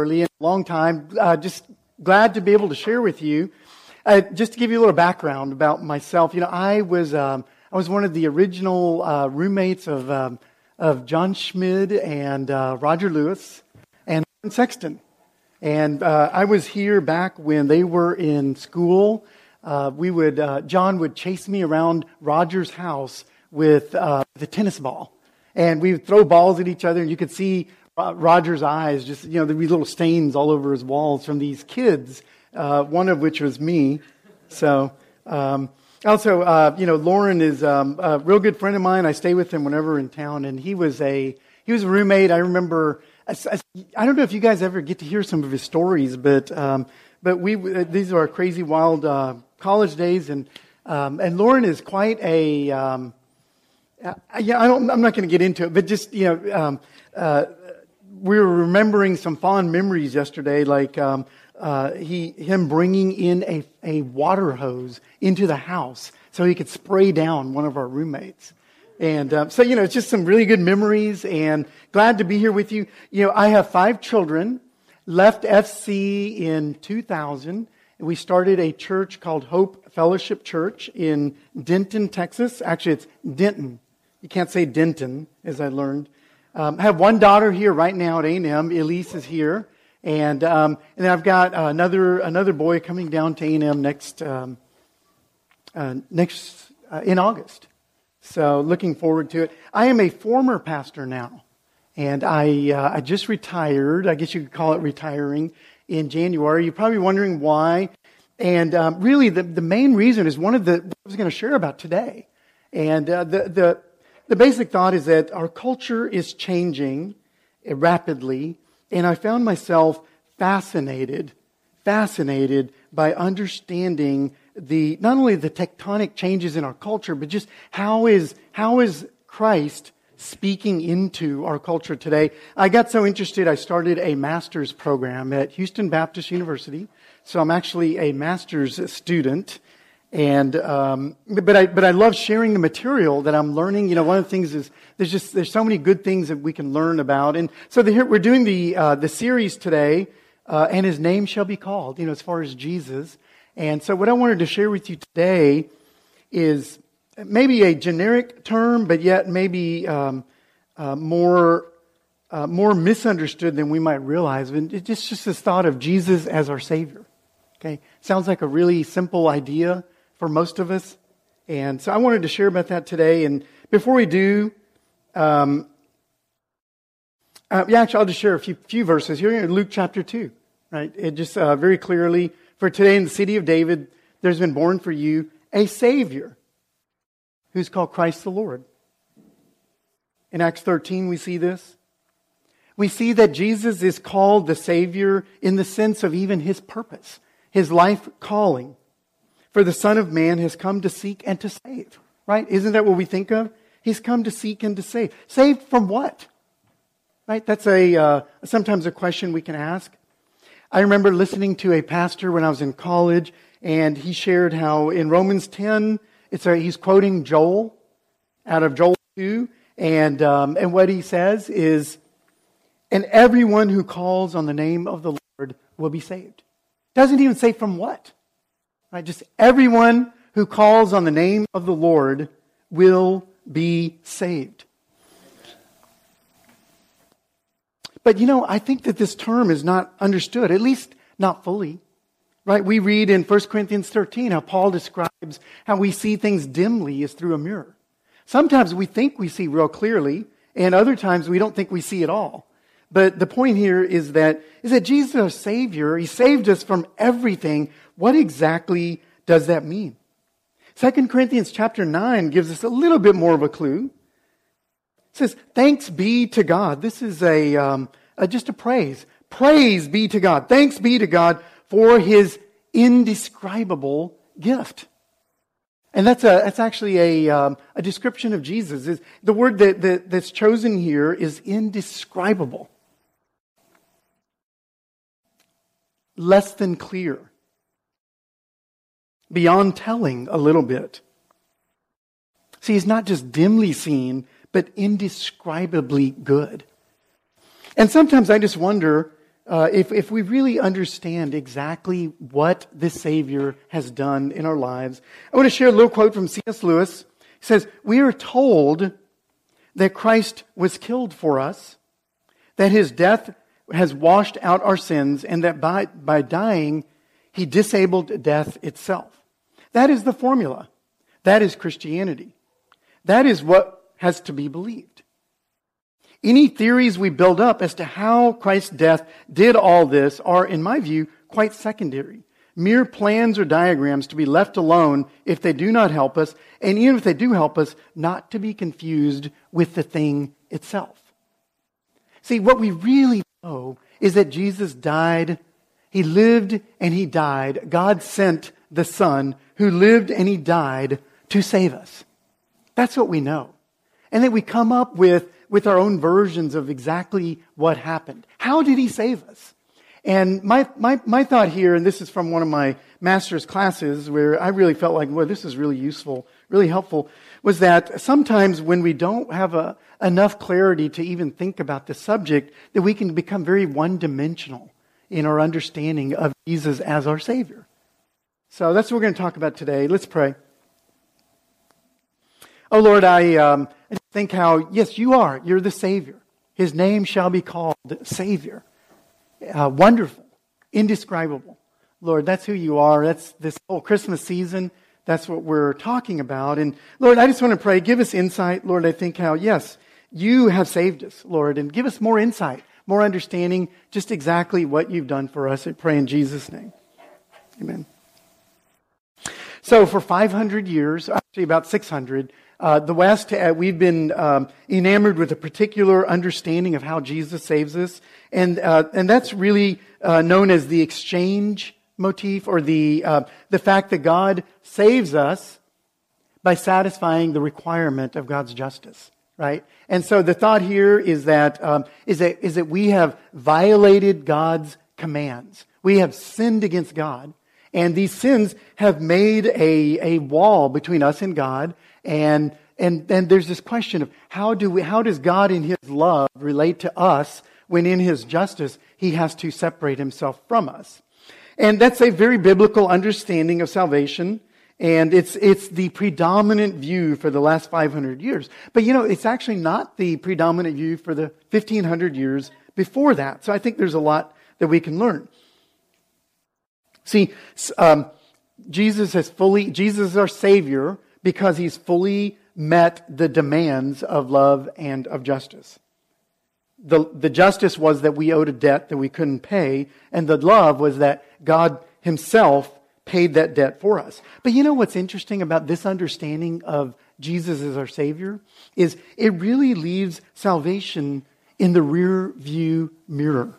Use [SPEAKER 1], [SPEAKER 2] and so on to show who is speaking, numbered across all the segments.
[SPEAKER 1] early in a long time. Just glad to be able to share with you. Just to give you a little background about myself, I was one of the original roommates of John Schmid and Roger Lewis and Sexton. And I was here back when they were in school. John would chase me around Roger's house with the tennis ball. And we would throw balls at each other, and you could see Roger's eyes, just, there'd be little stains all over his walls from these kids, one of which was me. So, also, Lauren is a real good friend of mine. I stay with him whenever in town, and he was a roommate. I remember, I don't know if you guys ever get to hear some of his stories, but these are our crazy, wild college days, and Lauren is quite a, I'm not going to get into it, but just, we were remembering some fond memories yesterday, like him bringing in a water hose into the house so he could spray down one of our roommates. And it's just some really good memories, and glad to be here with you. I have 5 children, left FC in 2000, and we started a church called Hope Fellowship Church in Denton, Texas. Actually, it's Denton. You can't say Denton, as I learned. I have one daughter here right now at A&M. Elise is here, and then I've got another boy coming down to A&M next in August. So looking forward to it. I am a former pastor now, and I just retired. I guess you could call it retiring in January. You're probably wondering why, and really the main reason is one of what I was going to share about today, and the basic thought is that our culture is changing rapidly, and I found myself fascinated by understanding not only the tectonic changes in our culture, but just how is Christ speaking into our culture today. I got so interested, I started a master's program at Houston Baptist University, so I'm actually a master's student. And but I love sharing the material that I'm learning. One of the things is there's so many good things that we can learn about. And so we're doing the series today, and His name shall be called. As far as Jesus. And so what I wanted to share with you today is maybe a generic term, but yet maybe more misunderstood than we might realize. And it's just this thought of Jesus as our Savior. Okay, sounds like a really simple idea for most of us. And so I wanted to share about that today. And before we do, actually I'll just share a few verses here in Luke chapter 2. Right? It just very clearly, for today in the city of David, there's been born for you a Savior who's called Christ the Lord. In Acts 13, we see this. We see that Jesus is called the Savior in the sense of even His purpose, His life calling. For the Son of Man has come to seek and to save. Right? Isn't that what we think of? He's come to seek and to save. Saved from what? Right? That's sometimes a question we can ask. I remember listening to a pastor when I was in college, and he shared how in Romans 10, he's quoting Joel out of Joel 2, and what he says is, and everyone who calls on the name of the Lord will be saved. Doesn't even say from what. Right? Just everyone who calls on the name of the Lord will be saved. But I think that this term is not understood, at least not fully. Right? We read in 1 Corinthians 13 how Paul describes how we see things dimly as through a mirror. Sometimes we think we see real clearly, and other times we don't think we see at all. But the point here is that Jesus is our Savior. He saved us from everything. What exactly does that mean? 2 Corinthians chapter 9 gives us a little bit more of a clue. It says, thanks be to God. This is just a praise. Praise be to God. Thanks be to God for His indescribable gift. And that's actually a description of Jesus. The word that's chosen here is indescribable. Less than clear. Beyond telling a little bit. See, He's not just dimly seen, but indescribably good. And sometimes I just wonder, if we really understand exactly what this Savior has done in our lives. I want to share a little quote from C.S. Lewis. He says, "We are told that Christ was killed for us, that His death has washed out our sins, and that by dying, He disabled death itself." That is the formula. That is Christianity. That is what has to be believed. Any theories we build up as to how Christ's death did all this are, in my view, quite secondary. Mere plans or diagrams to be left alone if they do not help us, and even if they do help us, not to be confused with the thing itself. See, what we really know is that Jesus died, He lived and He died. God sent the Son who lived and He died to save us. That's what we know. And then we come up with our own versions of exactly what happened. How did He save us? And my thought here, and this is from one of my master's classes where I really felt like, well, this is really useful, really helpful, was that sometimes when we don't have enough clarity to even think about the subject, that we can become very one-dimensional in our understanding of Jesus as our Savior. So that's what we're going to talk about today. Let's pray. Oh Lord, I think how, yes, you are. You're the Savior. His name shall be called Savior. Wonderful, indescribable. Lord, that's who you are. That's this whole Christmas season. That's what we're talking about. And Lord, I just want to pray, give us insight. Lord, I think how, yes, you have saved us, Lord, and give us more insight, more understanding, just exactly what you've done for us. I pray in Jesus' name. Amen. So for 500 years, actually about 600, the West, we've been enamored with a particular understanding of how Jesus saves us. And that's really known as the exchange motif, or the fact that God saves us by satisfying the requirement of God's justice, right? And so the thought here is that we have violated God's commands. We have sinned against God, and these sins have made a wall between us and God. And then there's this question of how does God in His love relate to us when in His justice He has to separate Himself from us? And that's a very biblical understanding of salvation, and it's the predominant view for the last 500 years. But it's actually not the predominant view for the 1500 years before that. So I think there's a lot that we can learn. See, Jesus is our Savior because He's fully met the demands of love and of justice. The justice was that we owed a debt that we couldn't pay, and the love was that God Himself paid that debt for us. But what's interesting about this understanding of Jesus as our Savior is it really leaves salvation in the rear view mirror.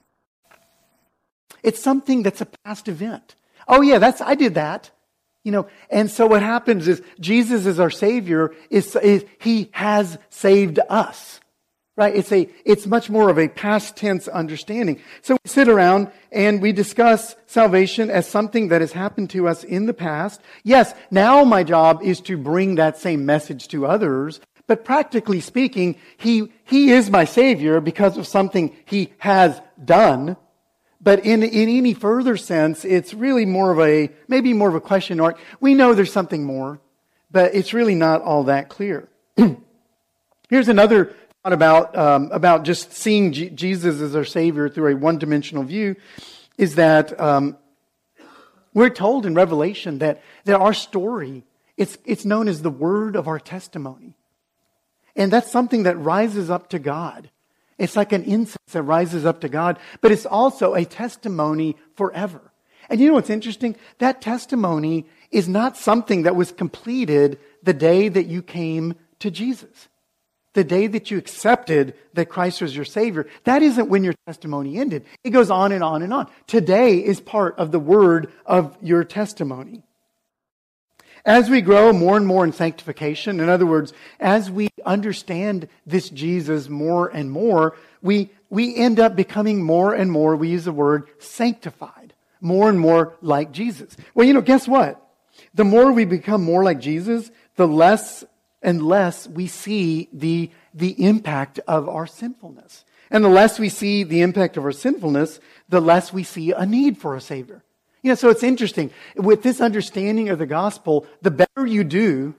[SPEAKER 1] It's something that's a past event. Oh yeah, I did that. And so what happens is Jesus as our Savior He has saved us. Right? It's much more of a past tense understanding. So we sit around and we discuss salvation as something that has happened to us in the past. Yes, now my job is to bring that same message to others. But practically speaking, He is my Savior because of something He has done. But in any further sense, it's really maybe more of a question mark. We know there's something more, but it's really not all that clear. Here's another about just seeing Jesus as our Savior through a one-dimensional view, is that we're told in Revelation that our story, it's known as the word of our testimony. And that's something that rises up to God. It's like an incense that rises up to God, but it's also a testimony forever. And you know what's interesting? That testimony is not something that was completed the day that you came to Jesus. The day that you accepted that Christ was your Savior, that isn't when your testimony ended. It goes on and on and on. Today is part of the word of your testimony. As we grow more and more in sanctification, in other words, as we understand this Jesus more and more, we end up becoming more and more, we use the word sanctified, more and more like Jesus. Well, guess what? The more we become more like Jesus, the less and less we see the impact of our sinfulness. And the less we see the impact of our sinfulness, the less we see a need for a Savior. So it's interesting. With this understanding of the gospel, the better you do,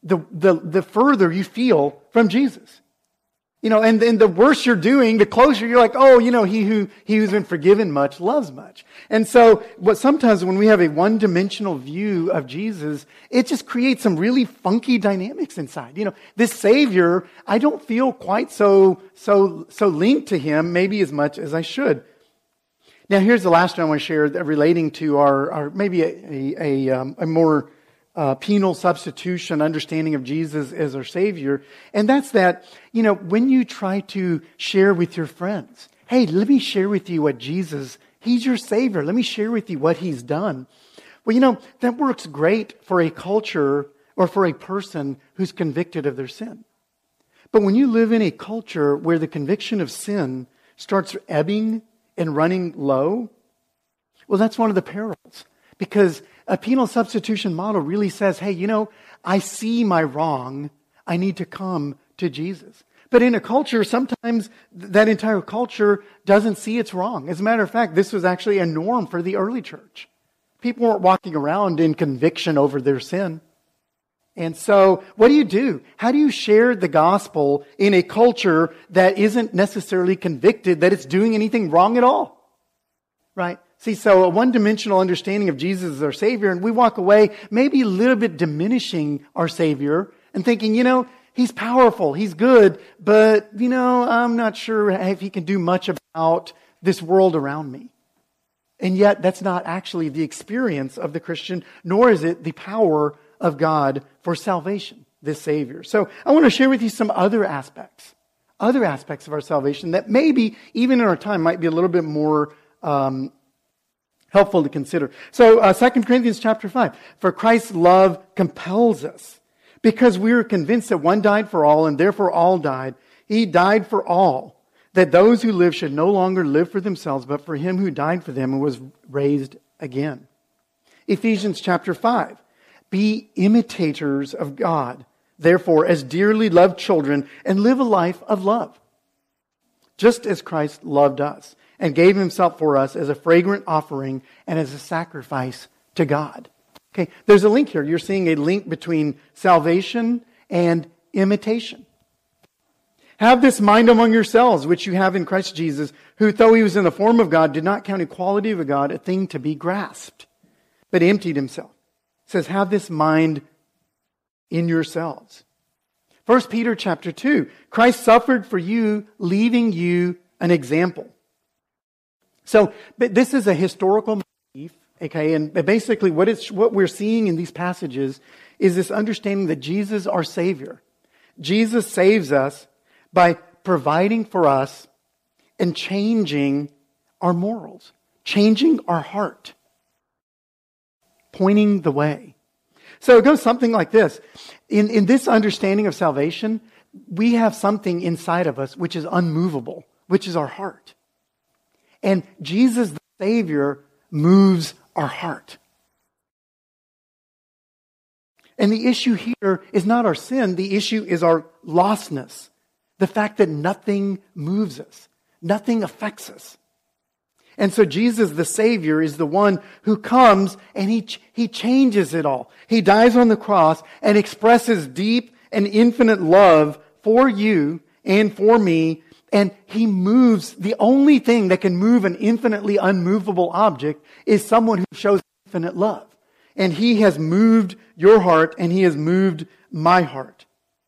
[SPEAKER 1] the further you feel from Jesus. And the worse you're doing, the closer you're like, oh, he who's been forgiven much loves much. And so sometimes when we have a one-dimensional view of Jesus, it just creates some really funky dynamics inside. This Savior, I don't feel quite so linked to Him, maybe as much as I should. Now, here's the last one I want to share relating to our maybe a more penal substitution understanding of Jesus as our Savior. And that's that, when you try to share with your friends, hey, let me share with you what Jesus, He's your Savior. Let me share with you what He's done. Well, that works great for a culture or for a person who's convicted of their sin. But when you live in a culture where the conviction of sin starts ebbing and running low, well, that's one of the perils. Because a penal substitution model really says, hey, I see my wrong. I need to come to Jesus. But in a culture, sometimes that entire culture doesn't see it's wrong. As a matter of fact, this was actually a norm for the early church. People weren't walking around in conviction over their sin. And so, what do? How do you share the gospel in a culture that isn't necessarily convicted that it's doing anything wrong at all? Right? See, so a one-dimensional understanding of Jesus as our Savior, and we walk away maybe a little bit diminishing our Savior and thinking, He's powerful, He's good, but, I'm not sure if He can do much about this world around me. And yet, that's not actually the experience of the Christian, nor is it the power of God for salvation, this Savior. So I want to share with you some other aspects of our salvation that maybe, even in our time, might be a little bit more helpful to consider. So 2 Corinthians chapter 5. For Christ's love compels us, because we are convinced that one died for all, and therefore all died. He died for all, that those who live should no longer live for themselves, but for Him who died for them and was raised again. Ephesians chapter 5. Be imitators of God, therefore, as dearly loved children, and live a life of love, just as Christ loved us and gave Himself for us as a fragrant offering and as a sacrifice to God. Okay, there's a link here. You're seeing a link between salvation and imitation. Have this mind among yourselves, which you have in Christ Jesus, who, though He was in the form of God, did not count equality with God a thing to be grasped, but emptied Himself. It says, have this mind in yourselves. 1 Peter chapter 2. Christ suffered for you, leaving you an example. So, but this is a historical motif, okay? And basically what we're seeing in these passages is this understanding that Jesus, our Savior, Jesus saves us by providing for us and changing our morals, changing our heart, pointing the way. So it goes something like this. In this understanding of salvation, we have something inside of us which is unmovable, which is our heart. And Jesus, the Savior, moves our heart. And the issue here is not our sin. The issue is our lostness. The fact that nothing moves us. Nothing affects us. And so Jesus, the Savior, is the one who comes and He changes it all. He dies on the cross and expresses deep and infinite love for you and for me. And He moves. The only thing that can move an infinitely unmovable object is someone who shows infinite love. And He has moved your heart and He has moved my heart.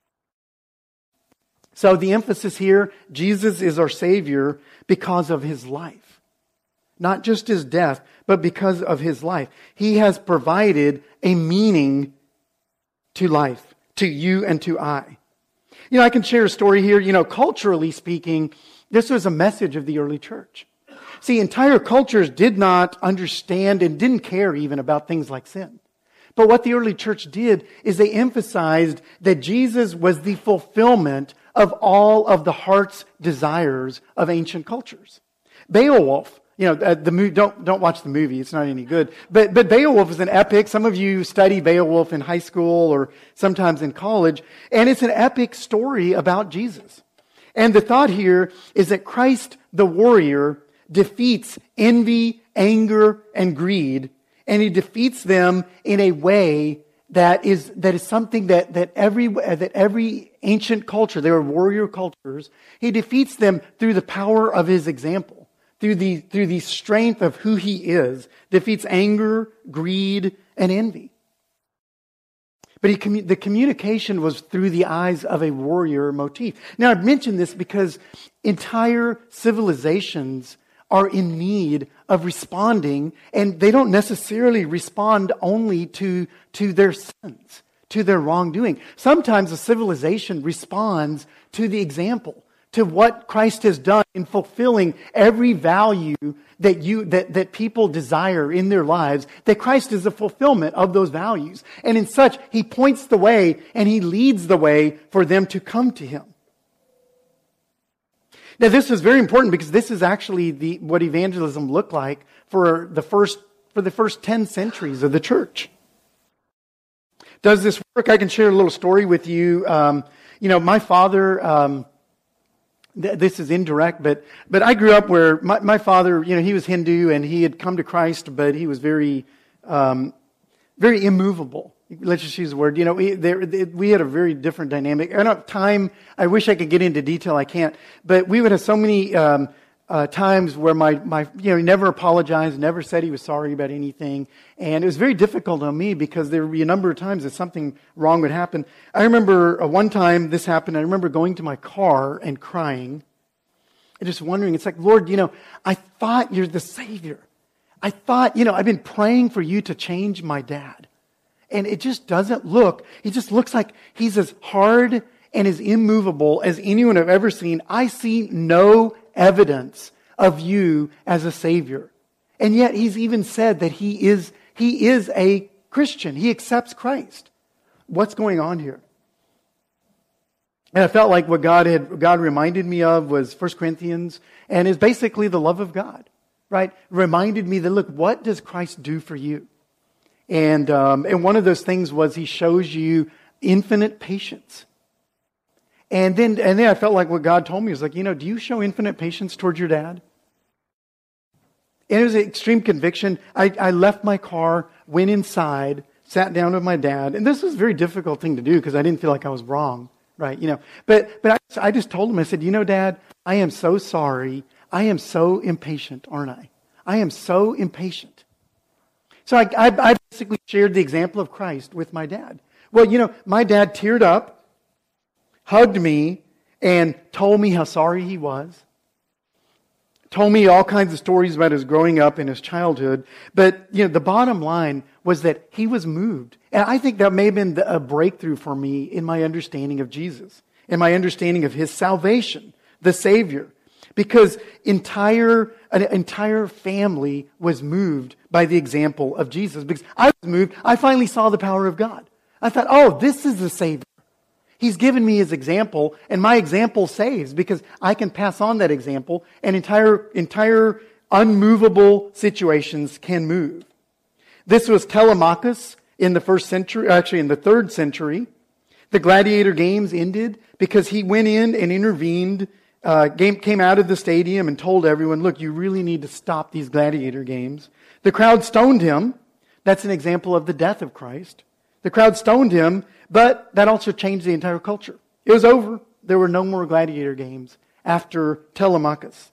[SPEAKER 1] So the emphasis here, Jesus is our Savior because of His life. Not just His death, but because of His life. He has provided a meaning to life, to you and to I. I can share a story here. Culturally speaking, this was a message of the early church. See, entire cultures did not understand and didn't care even about things like sin. But what the early church did is they emphasized that Jesus was the fulfillment of all of the heart's desires of ancient cultures. Beowulf, don't watch the movie. It's not any good. But Beowulf is an epic. Some of you study Beowulf in high school or sometimes in college. And it's an epic story about Jesus. And the thought here is that Christ, the warrior, defeats envy, anger, and greed, and he defeats them in a way that is something that every ancient culture, they were warrior cultures, he defeats them through the power of his example, through the strength of who he is, defeats anger, greed, and envy. But the communication was through the eyes of a warrior motif. Now, I've mentioned this because entire civilizations are in need of responding, and they don't necessarily respond only to their sins, to their wrongdoing. Sometimes a civilization responds to the example, to what Christ has done in fulfilling every value that people desire in their lives, that Christ is the fulfillment of those values. And in such, he points the way and he leads the way for them to come to him. Now, this is very important because this is actually what evangelism looked like for the first 10 centuries of the church. Does this work? I can share a little story with you. My father, this is indirect, but I grew up where my father, he was Hindu and he had come to Christ, but he was very immovable. Let's just use the word. We had a very different dynamic. I don't have time. I wish I could get into detail. I can't. But we would have so many times where he never apologized, never said he was sorry about anything, and it was very difficult on me because there would be a number of times that something wrong would happen. I remember one time this happened. I remember going to my car and crying, and just wondering. It's like, Lord, I thought you're the Savior. I thought, I've been praying for you to change my dad. And it just doesn't look, he just looks like he's as hard and as immovable as anyone I've ever seen. I see no evidence of you as a Savior. And yet he's even said that he is a Christian. He accepts Christ. What's going on here? And I felt like what God reminded me of was 1 Corinthians, and is basically the love of God, right? Reminded me that, look, what does Christ do for you? And one of those things was he shows you infinite patience. And then I felt like what God told me was like, do you show infinite patience towards your dad? And it was an extreme conviction. I left my car, went inside, sat down with my dad. And this was a very difficult thing to do because I didn't feel like I was wrong, right? But I just told him, I said, Dad, I am so sorry. I am so impatient, aren't I? I am so impatient. So I basically shared the example of Christ with my dad. Well, my dad teared up, hugged me, and told me how sorry he was. Told me all kinds of stories about his growing up and his childhood. But, the bottom line was that he was moved. And I think that may have been a breakthrough for me in my understanding of Jesus, in my understanding of his salvation, the Savior. Because an entire family was moved by the example of Jesus. Because I was moved, I finally saw the power of God. I thought, this is the Savior. He's given me his example, and my example saves because I can pass on that example, and entire unmovable situations can move. This was Telemachus in the first century, actually in the 3rd century. The gladiator games ended because he went in and intervened. Came out of the stadium and told everyone, look, you really need to stop these gladiator games. The crowd stoned him. That's an example of the death of Christ. The crowd stoned him, but that also changed the entire culture. It was over. There were no more gladiator games after Telemachus.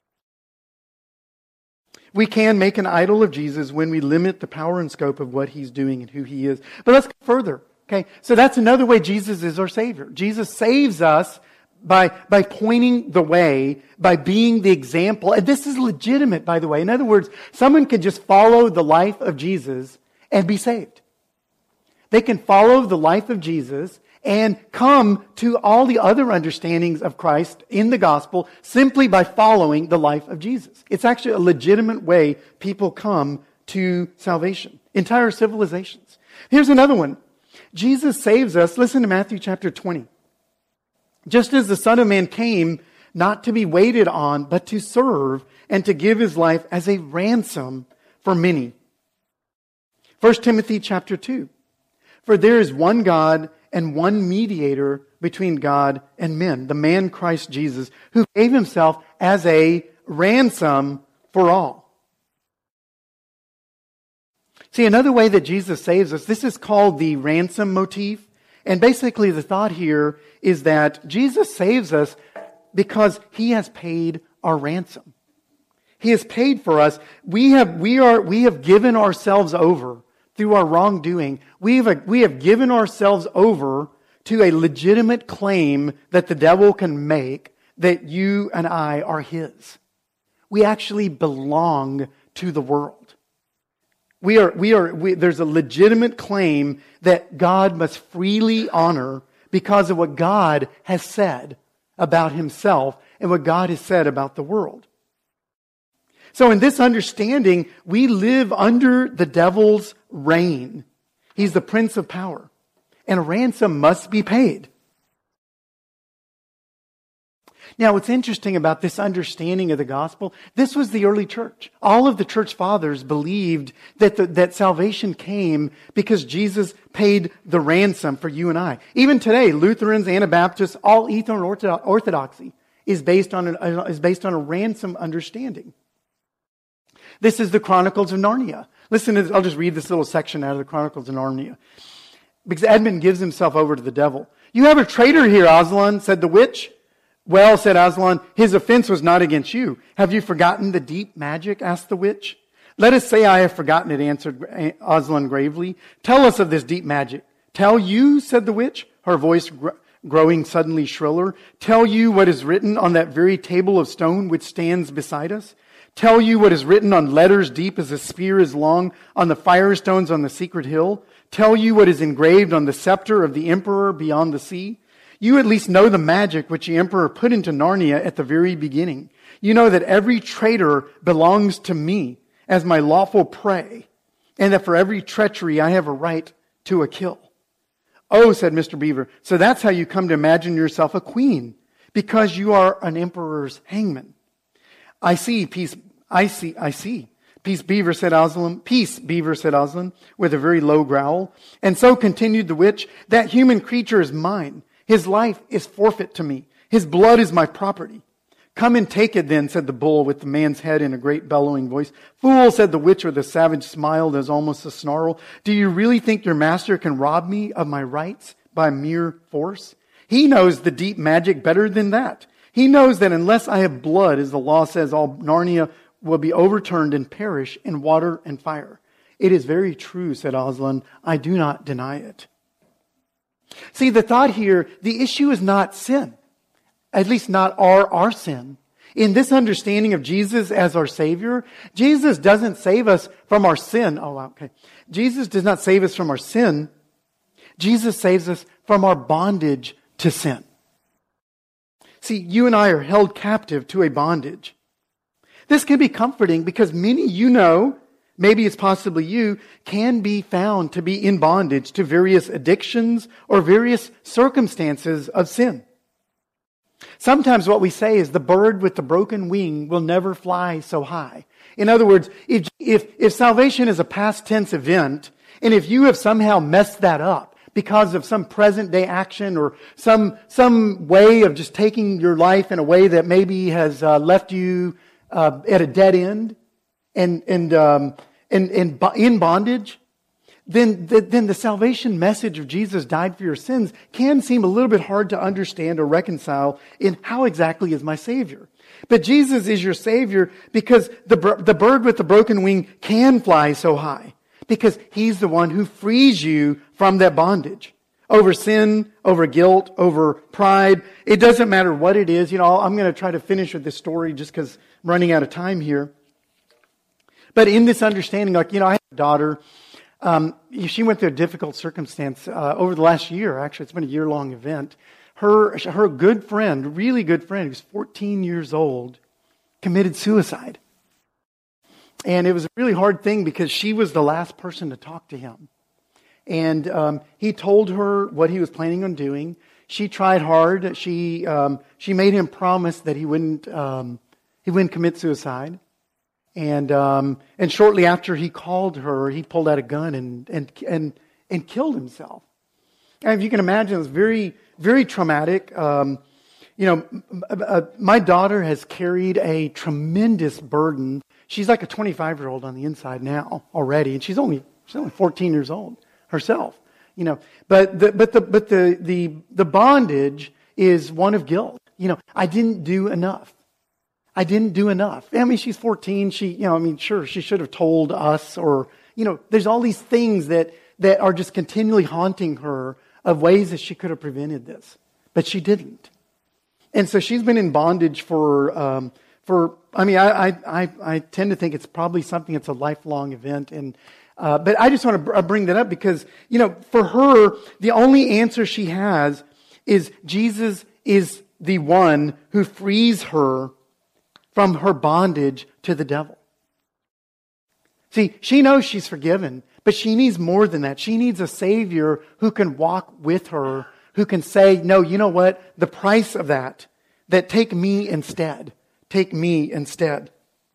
[SPEAKER 1] We can make an idol of Jesus when we limit the power and scope of what he's doing and who he is. But let's go further. Okay, so that's another way Jesus is our Savior. Jesus saves us by pointing the way, by being the example. And this is legitimate, by the way. In other words, someone can just follow the life of Jesus and be saved. They can follow the life of Jesus and come to all the other understandings of Christ in the gospel simply by following the life of Jesus. It's actually a legitimate way people come to salvation. Entire civilizations. Here's another one. Jesus saves us. Listen to Matthew chapter 20. Just as the Son of Man came not to be waited on, but to serve and to give his life as a ransom for many. 1 Timothy chapter 2. For there is one God and one mediator between God and men, the man Christ Jesus, who gave himself as a ransom for all. See, another way that Jesus saves us, this is called the ransom motif. And basically the thought here is that Jesus saves us because he has paid our ransom. He has paid for us. We have given ourselves over through our wrongdoing. We have given ourselves over to a legitimate claim that the devil can make that you and I are his. We actually belong to the world. There's a legitimate claim that God must freely honor because of what God has said about himself and what God has said about the world. So in this understanding, we live under the devil's reign. He's the prince of power. And a ransom must be paid. Now, what's interesting about this understanding of the gospel, this was the early church. All of the church fathers believed that salvation came because Jesus paid the ransom for you and I. Even today, Lutherans, Anabaptists, all Eastern Orthodoxy is based on a ransom understanding. This is the Chronicles of Narnia. Listen to this. I'll just read this little section out of the Chronicles of Narnia. Because Edmund gives himself over to the devil. "You have a traitor here, Aslan," said the witch. "Well," said Aslan, "his offense was not against you. Have you forgotten the deep magic?" asked the witch. "Let us say I have forgotten it," answered Aslan gravely. "Tell us of this deep magic." "Tell you," said the witch, her voice growing suddenly shriller. "Tell you what is written on that very table of stone which stands beside us? Tell you what is written on letters deep as a spear is long on the firestones on the secret hill? Tell you what is engraved on the scepter of the emperor beyond the sea? You at least know the magic which the emperor put into Narnia at the very beginning. You know that every traitor belongs to me as my lawful prey, and that for every treachery I have a right to a kill." "Oh," said Mr. Beaver, "so that's how you come to imagine yourself a queen, because you are an emperor's hangman." I see. Peace, Beaver, said Aslan. "Peace, Beaver," said Aslan, with a very low growl. "And so," continued the witch, "that human creature is mine. His life is forfeit to me. His blood is my property." "Come and take it then," said the bull with the man's head in a great bellowing voice. "Fool," said the witch with a savage smile that was almost a snarl. "Do you really think your master can rob me of my rights by mere force? He knows the deep magic better than that. He knows that unless I have blood, as the law says, all Narnia will be overturned and perish in water and fire." "It is very true," said Aslan. "I do not deny it." See, the thought here, the issue is not sin. At least not our sin. In this understanding of Jesus as our Savior, Jesus doesn't save us from our sin. Jesus does not save us from our sin. Jesus saves us from our bondage to sin. See, you and I are held captive to a bondage. This can be comforting because many maybe it's possibly you, can be found to be in bondage to various addictions or various circumstances of sin. Sometimes what we say is the bird with the broken wing will never fly so high. In other words, if salvation is a past tense event, and if you have somehow messed that up because of some present day action or some way of just taking your life in a way that maybe has left you at a dead end and in bondage, then the salvation message of Jesus died for your sins can seem a little bit hard to understand or reconcile in how exactly is my Savior. But Jesus is your Savior because the bird with the broken wing can fly so high because He's the one who frees you from that bondage. Over sin, over guilt, over pride. It doesn't matter what it is. I'm going to try to finish with this story just because I'm running out of time here. But in this understanding, I have a daughter. She went through a difficult circumstance over the last year. Actually, it's been a year-long event. Her good friend, really good friend, who's 14 years old, committed suicide. And it was a really hard thing because she was the last person to talk to him. And he told her what he was planning on doing. She tried hard. She made him promise that he wouldn't commit suicide. And shortly after he called her, he pulled out a gun and killed himself. And if you can imagine, it was very, very traumatic. My daughter has carried a tremendous burden. She's like a 25-year-old on the inside now already, and she's only 14 years old herself. But the bondage is one of guilt. I didn't do enough. I didn't do enough. I mean, she's 14. Sure, she should have told us, or there's all these things that are just continually haunting her of ways that she could have prevented this, but she didn't. And so she's been in bondage I tend to think it's probably something that's a lifelong event. But I just want to bring that up because, for her, the only answer she has is Jesus is the one who frees her from her bondage to the devil. See, she knows she's forgiven, but she needs more than that. She needs a Savior who can walk with her, who can say, no, you know what? The price of that take me instead. Take me instead.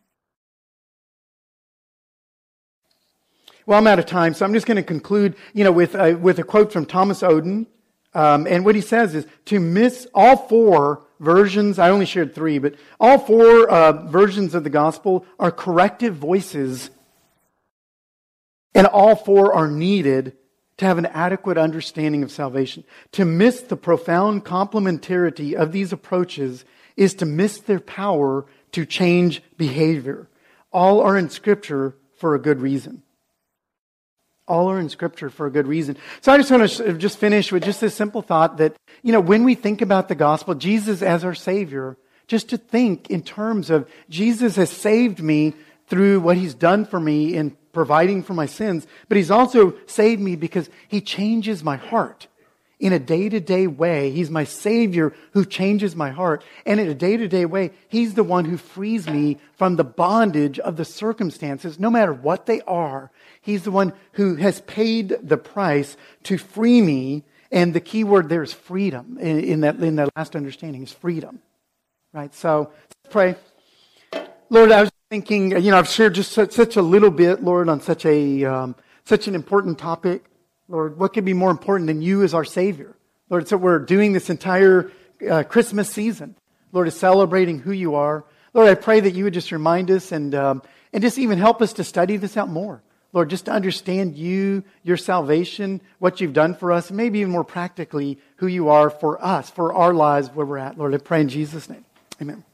[SPEAKER 1] Well, I'm out of time, so I'm just going to conclude, with a quote from Thomas Oden. And what he says is, to miss all four versions, I only shared three, but all four versions of the gospel are corrective voices, and all four are needed to have an adequate understanding of salvation. To miss the profound complementarity of these approaches is to miss their power to change behavior. All are in Scripture for a good reason. All are in Scripture for a good reason. So I just want to just finish with just this simple thought that, when we think about the gospel, Jesus as our Savior, just to think in terms of Jesus has saved me through what He's done for me in providing for my sins, but He's also saved me because He changes my heart in a day-to-day way. He's my Savior who changes my heart. And in a day-to-day way, He's the one who frees me from the bondage of the circumstances, no matter what they are. He's the one who has paid the price to free me. And the key word there is freedom. In that last understanding is freedom. Right? So, let's pray. Lord, I was thinking, I've shared just such a little bit, Lord, on such an important topic. Lord, what could be more important than you as our Savior? Lord, so we're doing this entire Christmas season. Lord, is celebrating who you are. Lord, I pray that you would just remind us and just even help us to study this out more. Lord, just to understand you, your salvation, what you've done for us, and maybe even more practically, who you are for us, for our lives, where we're at. Lord, I pray in Jesus' name. Amen.